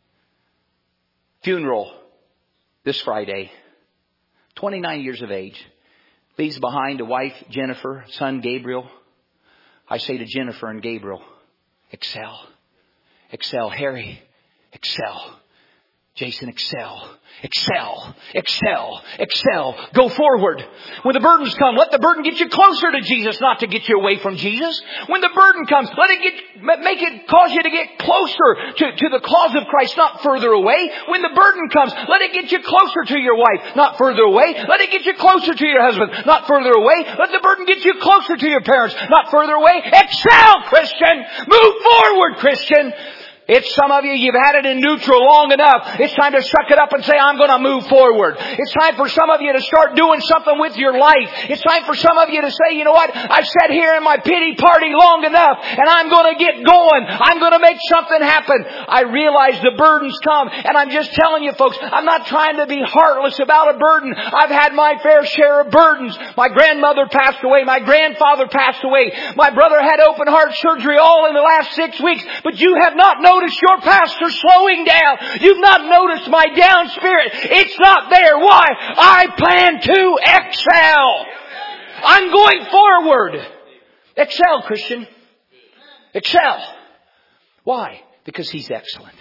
Funeral this Friday. twenty-nine years of age. Leaves behind a wife, Jennifer, son, Gabriel. I say to Jennifer and Gabriel, excel. Excel. Harry, excel. Jason, excel, excel, excel, excel. Go forward. When the burdens come, let the burden get you closer to Jesus, not to get you away from Jesus. When the burden comes, let it get, make it cause you to get closer to, to the cause of Christ, not further away. When the burden comes, let it get you closer to your wife, not further away. Let it get you closer to your husband, not further away. Let the burden get you closer to your parents, not further away. Excel, Christian. Move forward, Christian. It's some of you, you've had it in neutral long enough. It's time to suck it up and say, I'm going to move forward. It's time for some of you to start doing something with your life. It's time for some of you to say, you know what? I've sat here in my pity party long enough, and I'm going to get going. I'm going to make something happen. I realize the burdens come, and I'm just telling you folks, I'm not trying to be heartless about a burden. I've had my fair share of burdens. My grandmother passed away. My grandfather passed away. My brother had open heart surgery all in the last six weeks. But you have not noticed your pastor slowing down. You've not noticed my down spirit. It's not there. Why? I plan to excel. I'm going forward. Excel, Christian. Excel. Why? Because He's excellent.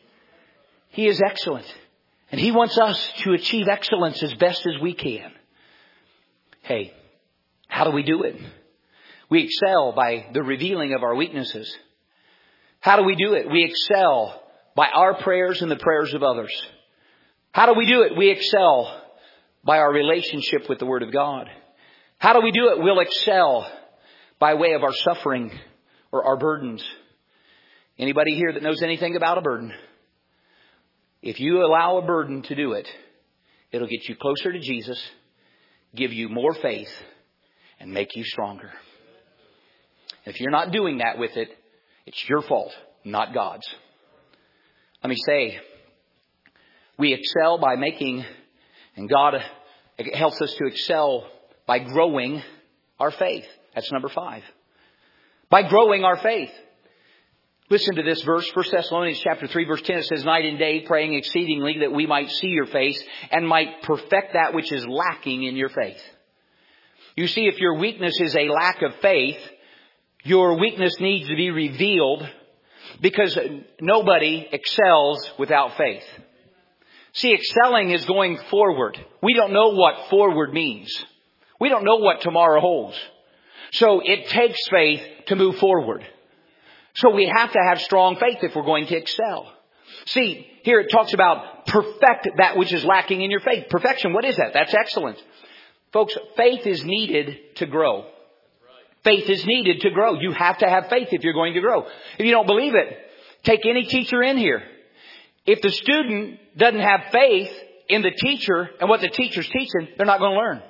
He is excellent. And He wants us to achieve excellence as best as we can. Hey, how do we do it? We excel by the revealing of our weaknesses. How do we do it? We excel by our prayers and the prayers of others. How do we do it? We excel by our relationship with the Word of God. How do we do it? We'll excel by way of our suffering or our burdens. Anybody here that knows anything about a burden? If you allow a burden to do it, it'll get you closer to Jesus, give you more faith, and make you stronger. If you're not doing that with it, it's your fault. not God's. Let me say, we excel by making, and God helps us to excel by growing our faith. That's number five. By growing our faith. Listen to this verse, First Thessalonians chapter three, verse ten. It says, night and day praying exceedingly that we might see your face and might perfect that which is lacking in your faith. You see, if your weakness is a lack of faith, your weakness needs to be revealed, because nobody excels without faith. See, excelling is going forward. We don't know what forward means. We don't know what tomorrow holds. So it takes faith to move forward. So we have to have strong faith if we're going to excel. See, here it talks about perfect that which is lacking in your faith. Perfection, what is that? That's excellence. Folks, faith is needed to grow. Faith is needed to grow. You have to have faith if you're going to grow. If you don't believe it, take any teacher in here. If the student doesn't have faith in the teacher and what the teacher's teaching, they're not going to learn.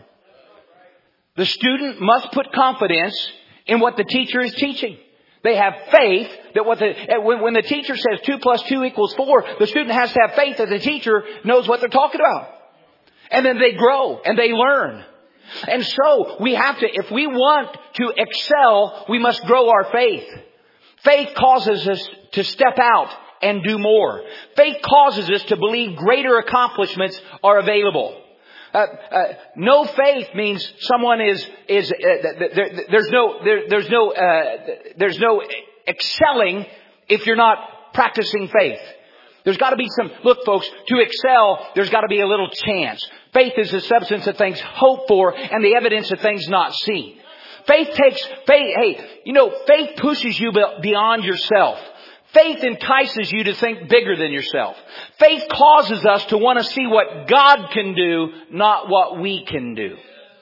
The student must put confidence in what the teacher is teaching. They have faith that what the, when the teacher says two plus two equals four, the student has to have faith that the teacher knows what they're talking about. And then they grow and they learn. And so we have to, if we want to excel, we must grow our faith. Faith causes us to step out and do more. Faith causes us to believe greater accomplishments are available. Uh, uh, no faith means someone is is uh, there, there's no there, there's no uh, there's no excelling if you're not practicing faith. There's got to be some, look folks, to excel, there's got to be a little chance. Faith is the substance of things hoped for and the evidence of things not seen. Faith takes, faith, hey, you know, faith pushes you beyond yourself. Faith entices you to think bigger than yourself. Faith causes us to want to see what God can do, not what we can do.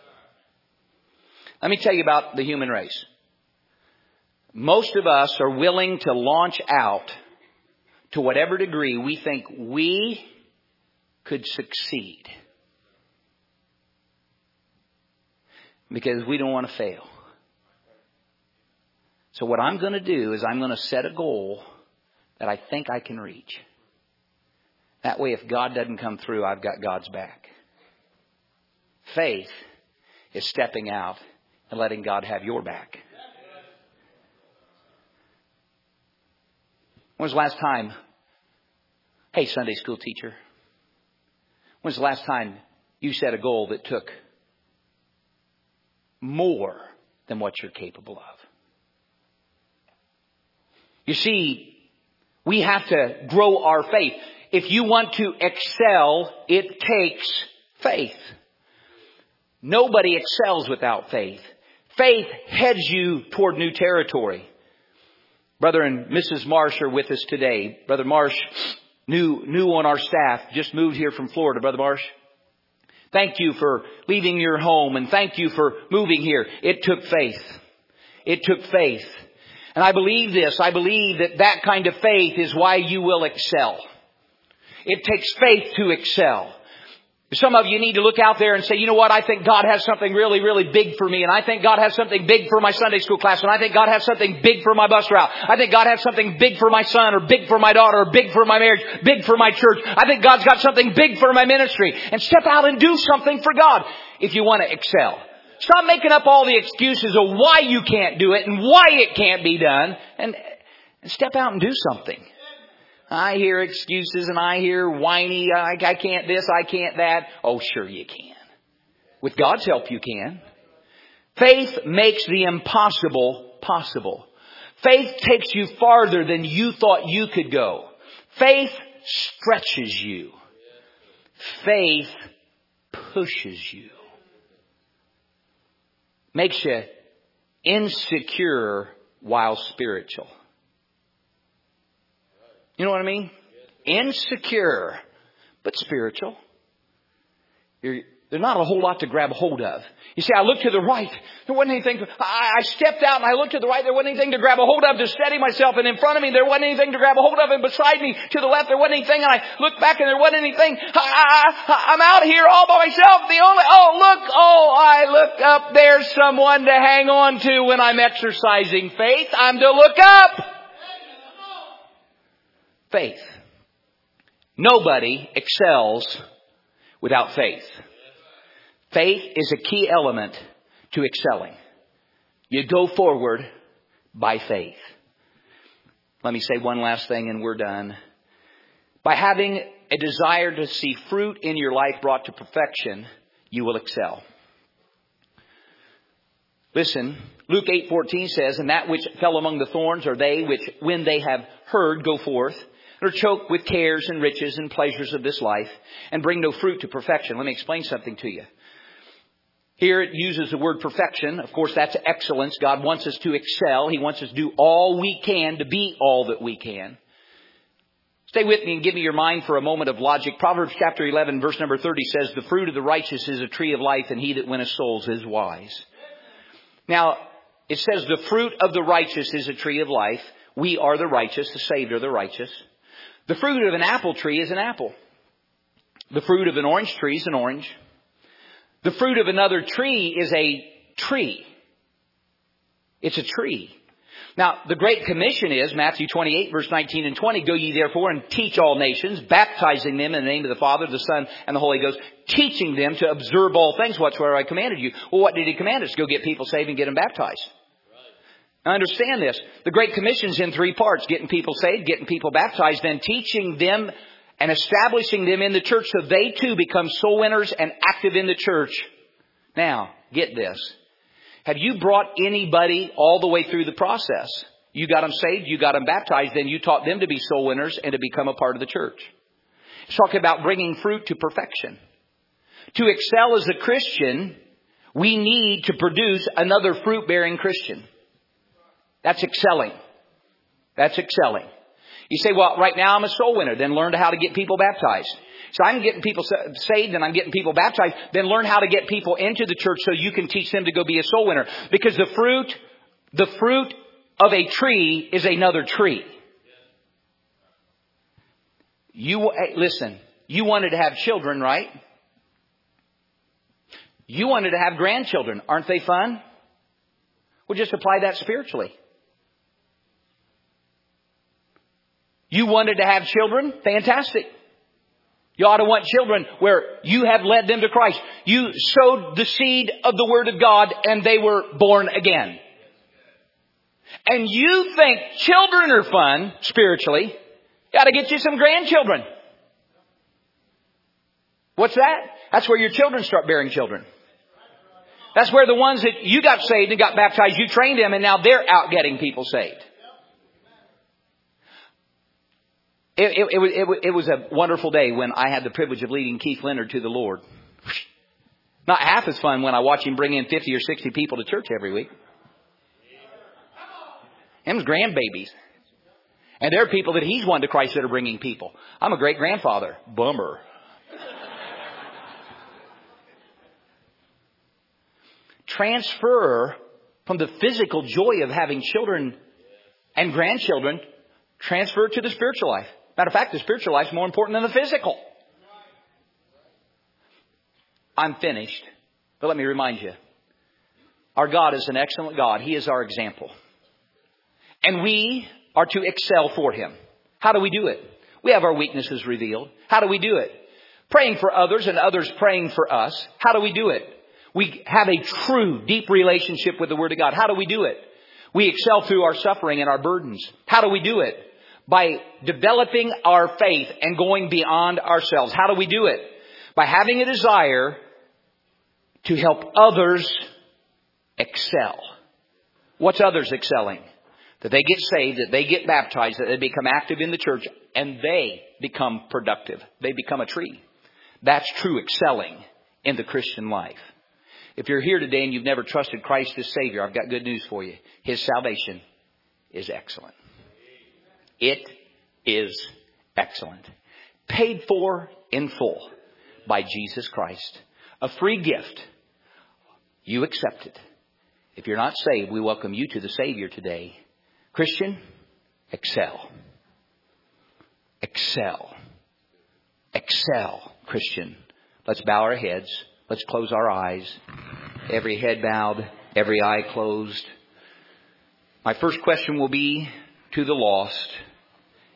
Let me tell you about the human race. Most of us are willing to launch out to whatever degree we think we could succeed, because we don't want to fail. So what I'm going to do is I'm going to set a goal that I think I can reach. That way, if God doesn't come through, I've got God's back. Faith is stepping out and letting God have your back. When was the last time, hey, Sunday school teacher, when was the last time you set a goal that took more than what you're capable of? You see, we have to grow our faith. If you want to excel, it takes faith. Nobody excels without faith. Faith heads you toward new territory. Brother and Missus Marsh are with us today. Brother Marsh, new, new on our staff, just moved here from Florida. Brother Marsh, thank you for leaving your home and thank you for moving here. It took faith. It took faith. And I believe this. I believe that that kind of faith is why you will excel. It takes faith to excel. Some of you need to look out there and say, you know what, I think God has something really, really big for me. And I think God has something big for my Sunday school class. And I think God has something big for my bus route. I think God has something big for my son or big for my daughter or big for my marriage, big for my church. I think God's got something big for my ministry. And step out and do something for God if you want to excel. Stop making up all the excuses of why you can't do it and why it can't be done. And, and step out and do something. I hear excuses and I hear whiny, I, I can't this, I can't that. Oh, sure you can. With God's help you can. Faith makes the impossible possible. Faith takes you farther than you thought you could go. Faith stretches you. Faith pushes you. Makes you insecure while spiritual. You know what I mean? Insecure, but spiritual. You're, there's not a whole lot to grab hold of. You see, I looked to the right. There wasn't anything. To, I, I stepped out and I looked to the right. There wasn't anything to grab a hold of to steady myself. And in front of me, there wasn't anything to grab a hold of. And beside me, to the left, there wasn't anything. And I looked back and there wasn't anything. I, I, I'm out here all by myself. The only, oh, look, oh, I look up. There's someone to hang on to when I'm exercising faith. I'm to look up. Faith. Nobody excels without faith. Faith is a key element to excelling. You go forward by faith. Let me say one last thing and we're done. By having a desire to see fruit in your life brought to perfection, you will excel. Listen, Luke eight fourteen says, "And that which fell among the thorns are they which, when they have heard, go forth, and are choked with cares and riches and pleasures of this life, and bring no fruit to perfection." Let me explain something to you. Here it uses the word perfection. Of course, that's excellence. God wants us to excel. He wants us to do all we can to be all that we can. Stay with me and give me your mind for a moment of logic. Proverbs chapter eleven, verse number thirty says, "The fruit of the righteous is a tree of life, and he that winneth souls is wise." Now, it says the fruit of the righteous is a tree of life. We are the righteous. The saved are the righteous. The fruit of an apple tree is an apple. The fruit of an orange tree is an orange. The fruit of another tree is a tree. It's a tree. Now, the Great Commission is, Matthew twenty-eight, verse nineteen and twenty, "Go ye therefore and teach all nations, baptizing them in the name of the Father, the Son, and the Holy Ghost, teaching them to observe all things whatsoever I commanded you." Well, what did He command us? Go get people saved and get them baptized. Now, understand this. The Great Commission is in three parts: getting people saved, getting people baptized, then teaching them and establishing them in the church so they too become soul winners and active in the church. Now, get this. Have you brought anybody all the way through the process? You got them saved, you got them baptized, then you taught them to be soul winners and to become a part of the church. It's talking about bringing fruit to perfection. To excel as a Christian, we need to produce another fruit-bearing Christian. That's excelling. That's excelling. You say, "Well, right now I'm a soul winner." Then learn how to get people baptized. So I'm getting people saved and I'm getting people baptized. Then learn how to get people into the church so you can teach them to go be a soul winner. Because the fruit, the fruit of a tree is another tree. You, listen, you wanted to have children, right? You wanted to have grandchildren. Aren't they fun? Well, just apply that spiritually. You wanted to have children? Fantastic. You ought to want children where you have led them to Christ. You sowed the seed of the Word of God and they were born again. And you think children are fun spiritually. Got to get you some grandchildren. What's that? That's where your children start bearing children. That's where the ones that you got saved and got baptized, you trained them and now they're out getting people saved. It, it, it, it, it was a wonderful day when I had the privilege of leading Keith Leonard to the Lord. Not half as fun when I watch him bring in fifty or sixty people to church every week. Him's grandbabies. And there are people that he's won to Christ that are bringing people. I'm a great grandfather. Bummer. Transfer from the physical joy of having children and grandchildren, transfer to the spiritual life. Matter of fact, the spiritual life is more important than the physical. I'm finished. But let me remind you. Our God is an excellent God. He is our example. And we are to excel for Him. How do we do it? We have our weaknesses revealed. How do we do it? Praying for others and others praying for us. How do we do it? We have a true, deep relationship with the Word of God. How do we do it? We excel through our suffering and our burdens. How do we do it? By developing our faith and going beyond ourselves. How do we do it? By having a desire to help others excel. What's others excelling? That they get saved, that they get baptized, that they become active in the church, and they become productive. They become a tree. That's true excelling in the Christian life. If you're here today and you've never trusted Christ as Savior, I've got good news for you. His salvation is excellent. It is excellent. Paid for in full by Jesus Christ. A free gift. You accept it. If you're not saved, we welcome you to the Savior today. Christian, excel. Excel. Excel, Christian. Let's bow our heads. Let's close our eyes. Every head bowed, every eye closed. My first question will be to the lost.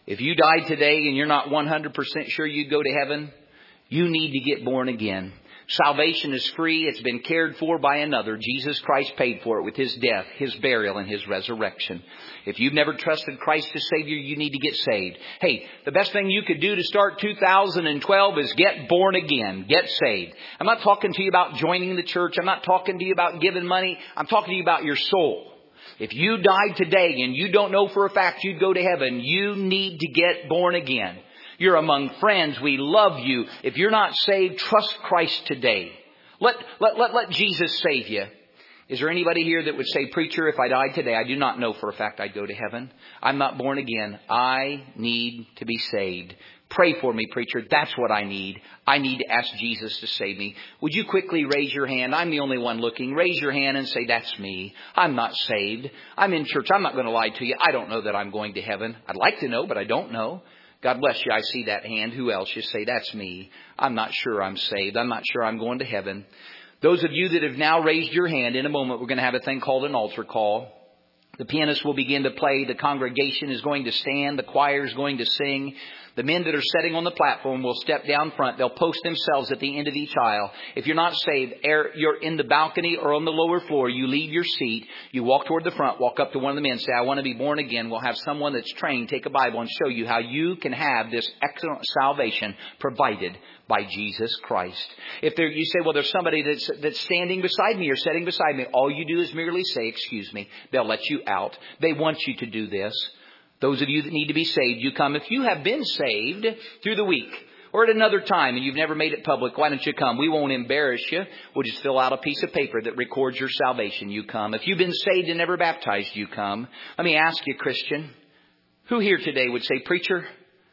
If you died today and you're not one hundred percent sure you'd go to heaven, you need to get born again. Salvation is free. It's been cared for by another. Jesus Christ paid for it with His death, His burial, and His resurrection. If you've never trusted Christ as Savior, you need to get saved. Hey, the best thing you could do to start two thousand twelve is get born again. Get saved. I'm not talking to you about joining the church. I'm not talking to you about giving money. I'm talking to you about your soul. If you died today and you don't know for a fact you'd go to heaven, you need to get born again. You're among friends. We love you. If you're not saved, trust Christ today. Let, let, let, let Jesus save you. Is there anybody here that would say, preacher, if I died today, I do not know for a fact I'd go to heaven. I'm not born again. I need to be saved. Pray for me, preacher. That's what I need. I need to ask Jesus to save me. Would you quickly raise your hand? I'm the only one looking. Raise your hand and say, that's me. I'm not saved. I'm in church. I'm not going to lie to you. I don't know that I'm going to heaven. I'd like to know, but I don't know. God bless you. I see that hand. Who else? You say, that's me. I'm not sure I'm saved. I'm not sure I'm going to heaven. Those of you that have now raised your hand, in a moment we're going to have a thing called an altar call. The pianist will begin to play. The congregation is going to stand. The choir is going to sing. The men that are sitting on the platform will step down front. They'll post themselves at the end of each aisle. If you're not saved, you're in the balcony or on the lower floor. You leave your seat. You walk toward the front, walk up to one of the men, say, I want to be born again. We'll have someone that's trained take a Bible and show you how you can have this excellent salvation provided by Jesus Christ. If there, you say, well, there's somebody that's, that's standing beside me or sitting beside me. All you do is merely say, excuse me. They'll let you out. They want you to do this. Those of you that need to be saved, you come. If you have been saved through the week or at another time and you've never made it public, why don't you come? We won't embarrass you. We'll just fill out a piece of paper that records your salvation. You come. If you've been saved and never baptized, you come. Let me ask you, Christian, who here today would say, preacher,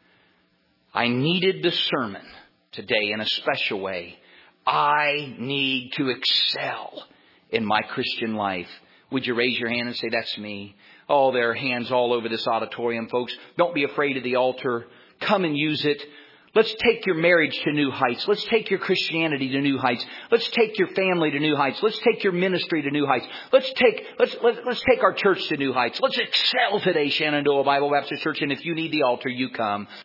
I needed the sermon today in a special way. I need to excel in my Christian life. Would you raise your hand and say, that's me? Oh, there are hands all over this auditorium, folks. Don't be afraid of the altar. Come and use it. Let's take your marriage to new heights. Let's take your Christianity to new heights. Let's take your family to new heights. Let's take your ministry to new heights. Let's take, let's, let's, let's take our church to new heights. Let's excel today, Shenandoah Bible Baptist Church. And if you need the altar, you come.